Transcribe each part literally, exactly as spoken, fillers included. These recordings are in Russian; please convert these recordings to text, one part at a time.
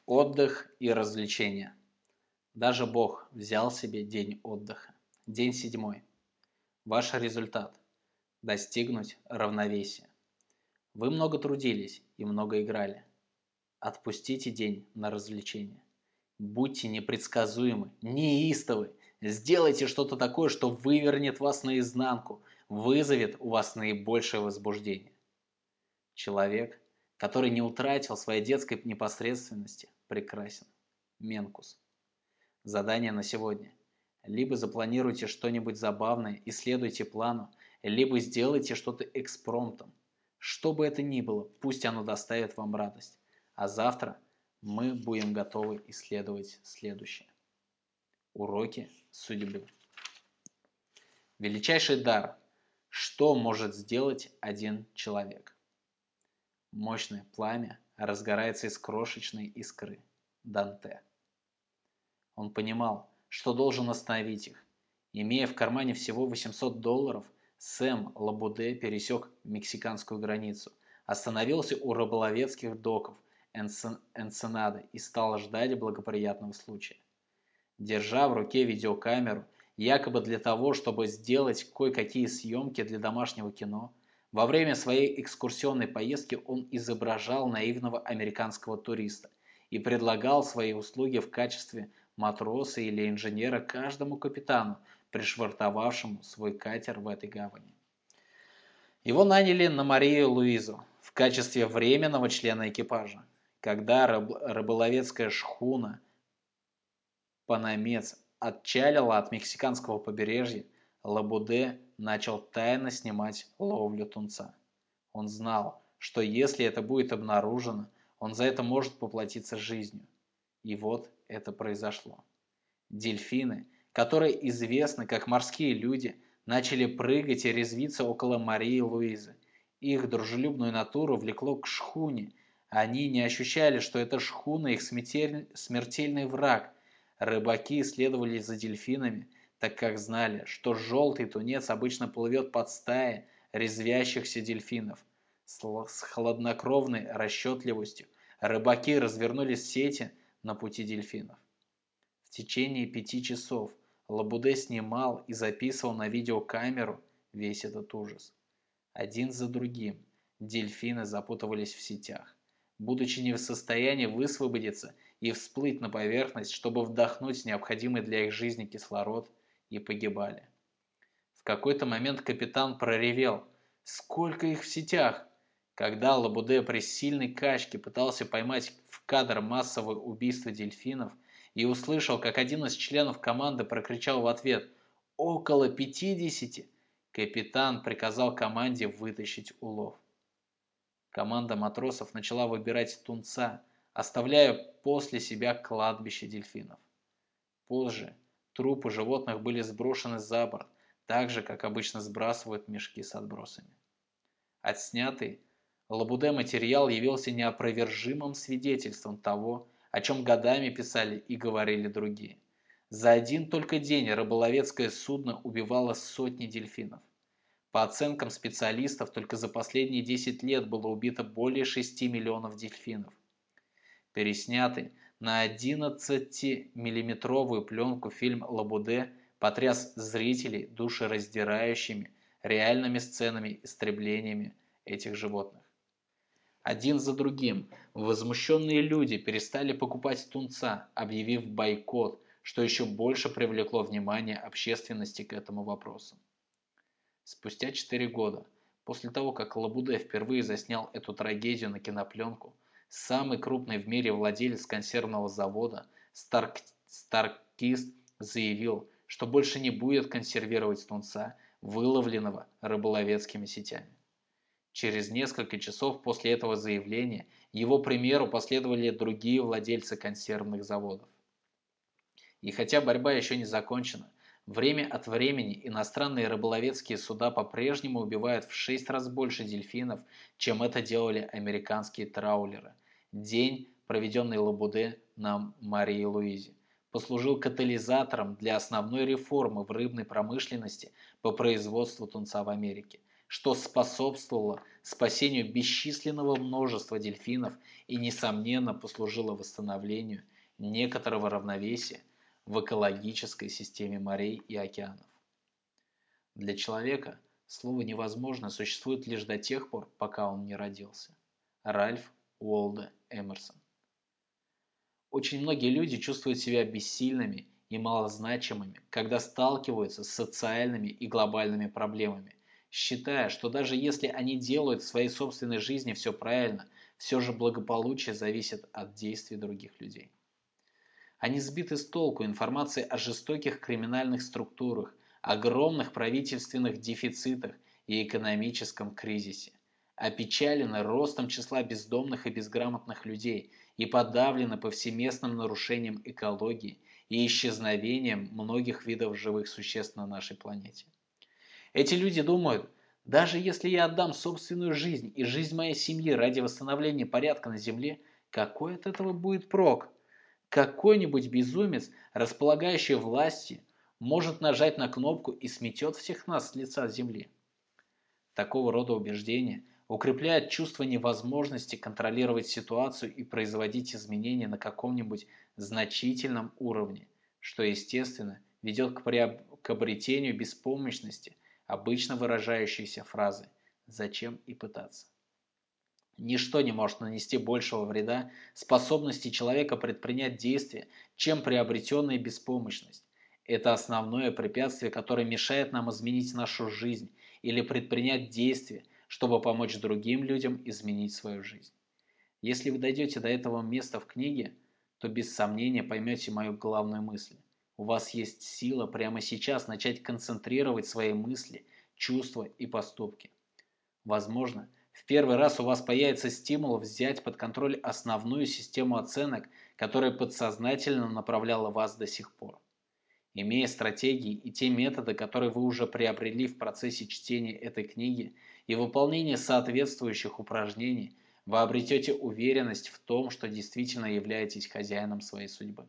Отдых и развлечения. Даже Бог взял себе день отдыха. День седьмой. Ваш результат – достигнуть равновесия. Вы много трудились и много играли. Отпустите день на развлечения. Будьте непредсказуемы, неистовы. Сделайте что-то такое, что вывернет вас наизнанку, вызовет у вас наибольшее возбуждение. Человек, который не утратил своей детской непосредственности, прекрасен. Менкус. Задание на сегодня. Либо запланируйте что-нибудь забавное и следуйте плану, либо сделайте что-то экспромтом. Что бы это ни было, пусть оно доставит вам радость. А завтра мы будем готовы исследовать следующее. Уроки судьбы. Величайший дар. Что может сделать один человек? Мощное пламя разгорается из крошечной искры. Данте. Он понимал, что должен остановить их. Имея в кармане всего восемьсот долларов, Сэм Лабуде пересек мексиканскую границу, остановился у рыболовецких доков Энсенады и стал ждать благоприятного случая. Держа в руке видеокамеру, якобы для того, чтобы сделать кое-какие съемки для домашнего кино, во время своей экскурсионной поездки он изображал наивного американского туриста и предлагал свои услуги в качестве матроса или инженера каждому капитану, пришвартовавшему свой катер в этой гавани. Его наняли на Марию Луизу в качестве временного члена экипажа. Когда рыб рыболовецкая шхуна «Панамец» отчалила от мексиканского побережья, Лабуде начал тайно снимать ловлю тунца. Он знал, что если это будет обнаружено, он за это может поплатиться жизнью. И вот это произошло. Дельфины, которые известны как морские люди, начали прыгать и резвиться около Марии Луизы. Их дружелюбную натуру влекло к шхуне. Они не ощущали, что эта шхуна их смертельный враг. Рыбаки следовали за дельфинами, так как знали, что желтый тунец обычно плывет под стаей резвящихся дельфинов. С хладнокровной расчетливостью рыбаки развернули сети на пути дельфинов. В течение пяти часов Лабуде снимал и записывал на видеокамеру весь этот ужас. Один за другим дельфины запутывались в сетях, будучи не в состоянии высвободиться и всплыть на поверхность, чтобы вдохнуть необходимый для их жизни кислород, и погибали. В какой-то момент капитан проревел: «Сколько их в сетях!» Когда Лабуде при сильной качке пытался поймать в кадр массовое убийство дельфинов и услышал, как один из членов команды прокричал в ответ: «Около пятидесяти!», капитан приказал команде вытащить улов. Команда матросов начала выбирать тунца, оставляя после себя кладбище дельфинов. Позже трупы животных были сброшены за борт, так же, как обычно сбрасывают мешки с отбросами. Отснятый Лабуде материал явился неопровержимым свидетельством того, о чем годами писали и говорили другие. За один только день рыболовецкое судно убивало сотни дельфинов. По оценкам специалистов, только за последние десять лет было убито более шести миллионов дельфинов. Переснятый на одиннадцатимиллиметровую пленку фильм Лабуде потряс зрителей душераздирающими реальными сценами истреблениями этих животных. Один за другим возмущенные люди перестали покупать тунца, объявив бойкот, что еще больше привлекло внимание общественности к этому вопросу. Спустя четыре года, после того, как Лабуде впервые заснял эту трагедию на кинопленку, самый крупный в мире владелец консервного завода Старк... Старкист заявил, что больше не будет консервировать тунца, выловленного рыболовецкими сетями. Через несколько часов после этого заявления его примеру последовали другие владельцы консервных заводов. И хотя борьба еще не закончена, время от времени иностранные рыболовецкие суда по-прежнему убивают в шесть раз больше дельфинов, чем это делали американские траулеры. День, проведенный Лабуде на Марии Луизе, послужил катализатором для основной реформы в рыбной промышленности по производству тунца в Америке. что способствовало спасению бесчисленного множества дельфинов и, несомненно, послужило восстановлению некоторого равновесия в экологической системе морей и океанов. Для человека слово «невозможно» существует лишь до тех пор, пока он не родился. Ральф Уолдо Эмерсон. Очень многие люди чувствуют себя бессильными и малозначимыми, когда сталкиваются с социальными и глобальными проблемами, считая, что даже если они делают в своей собственной жизни все правильно, все же благополучие зависит от действий других людей. Они сбиты с толку информацией о жестоких криминальных структурах, огромных правительственных дефицитах и экономическом кризисе, опечалены ростом числа бездомных и безграмотных людей и подавлены повсеместным нарушением экологии и исчезновением многих видов живых существ на нашей планете. Эти люди думают, даже если я отдам собственную жизнь и жизнь моей семьи ради восстановления порядка на Земле, какой от этого будет прок? Какой-нибудь безумец, располагающий властью, может нажать на кнопку и сметет всех нас с лица земли. Такого рода убеждения укрепляют чувство невозможности контролировать ситуацию и производить изменения на каком-нибудь значительном уровне, что, естественно, ведет к, приоб... к обретению беспомощности, обычно выражающейся фразой «зачем и пытаться?». Ничто не может нанести большего вреда способности человека предпринять действия, чем приобретенная беспомощность. Это основное препятствие, которое мешает нам изменить нашу жизнь или предпринять действия, чтобы помочь другим людям изменить свою жизнь. Если вы дойдете до этого места в книге, то без сомнения поймете мою главную мысль. У вас есть сила прямо сейчас начать концентрировать свои мысли, чувства и поступки. Возможно, в первый раз у вас появится стимул взять под контроль основную систему оценок, которая подсознательно направляла вас до сих пор. Имея стратегии и те методы, которые вы уже приобрели в процессе чтения этой книги и выполнения соответствующих упражнений, вы обретете уверенность в том, что действительно являетесь хозяином своей судьбы.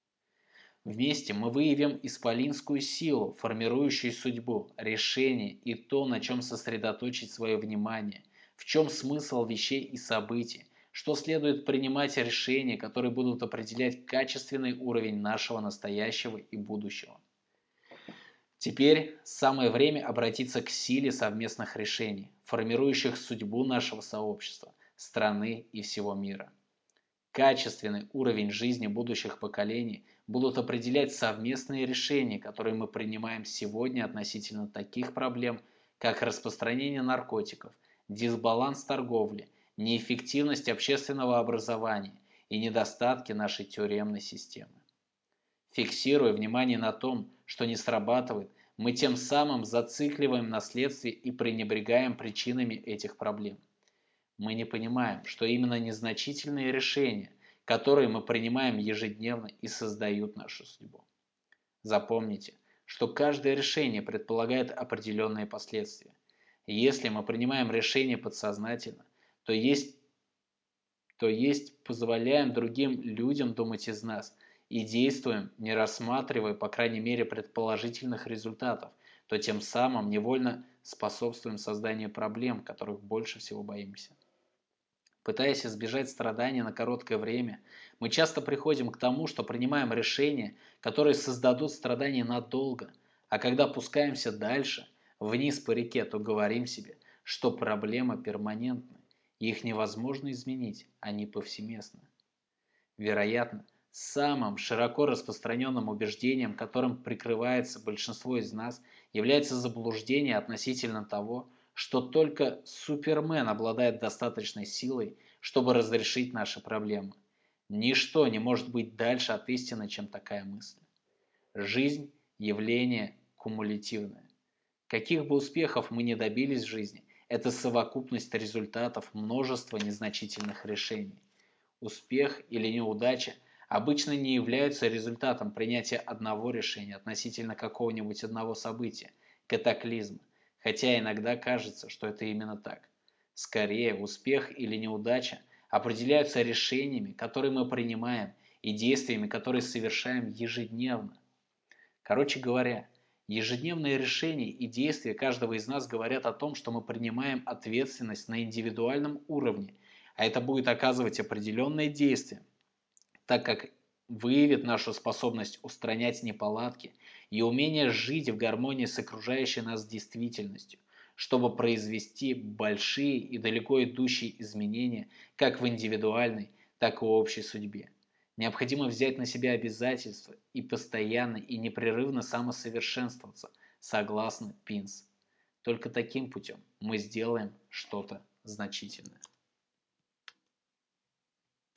Вместе мы выявим исполинскую силу, формирующую судьбу, решение и то, на чем сосредоточить свое внимание, в чем смысл вещей и событий, что следует принимать решения, которые будут определять качественный уровень нашего настоящего и будущего. Теперь самое время обратиться к силе совместных решений, формирующих судьбу нашего сообщества, страны и всего мира. Качественный уровень жизни будущих поколений будут определять совместные решения, которые мы принимаем сегодня относительно таких проблем, как распространение наркотиков, дисбаланс торговли, неэффективность общественного образования и недостатки нашей тюремной системы. Фиксируя внимание на том, что не срабатывает, мы тем самым зацикливаем на следствии и пренебрегаем причинами этих проблем. Мы не понимаем, что именно незначительные решения, которые мы принимаем ежедневно, и создают нашу судьбу. Запомните, что каждое решение предполагает определенные последствия. Если мы принимаем решение подсознательно, то есть, то есть позволяем другим людям думать из нас и действуем, не рассматривая, по крайней мере, предположительных результатов, то тем самым невольно способствуем созданию проблем, которых больше всего боимся. Пытаясь избежать страданий на короткое время, мы часто приходим к тому, что принимаем решения, которые создадут страдания надолго, а когда опускаемся дальше, вниз по реке, то говорим себе, что проблемы перманентны, и их невозможно изменить, они повсеместны. Вероятно, самым широко распространенным убеждением, которым прикрывается большинство из нас, является заблуждение относительно того, что только Супермен обладает достаточной силой, чтобы разрешить наши проблемы. Ничто не может быть дальше от истины, чем такая мысль. Жизнь – явление кумулятивное. Каких бы успехов мы ни добились в жизни, это совокупность результатов множества незначительных решений. Успех или неудача обычно не являются результатом принятия одного решения относительно какого-нибудь одного события, катаклизма, хотя иногда кажется, что это именно так. Скорее, успех или неудача определяются решениями, которые мы принимаем, и действиями, которые совершаем ежедневно. Короче говоря, Ежедневные решения и действия каждого из нас говорят о том, что мы принимаем ответственность на индивидуальном уровне, а это будет оказывать определенное действие, так как выявит нашу способность устранять неполадки и умение жить в гармонии с окружающей нас действительностью, чтобы произвести большие и далеко идущие изменения как в индивидуальной, так и в общей судьбе. Необходимо взять на себя обязательства и постоянно и непрерывно самосовершенствоваться, согласно Пинс. Только таким путем мы сделаем что-то значительное.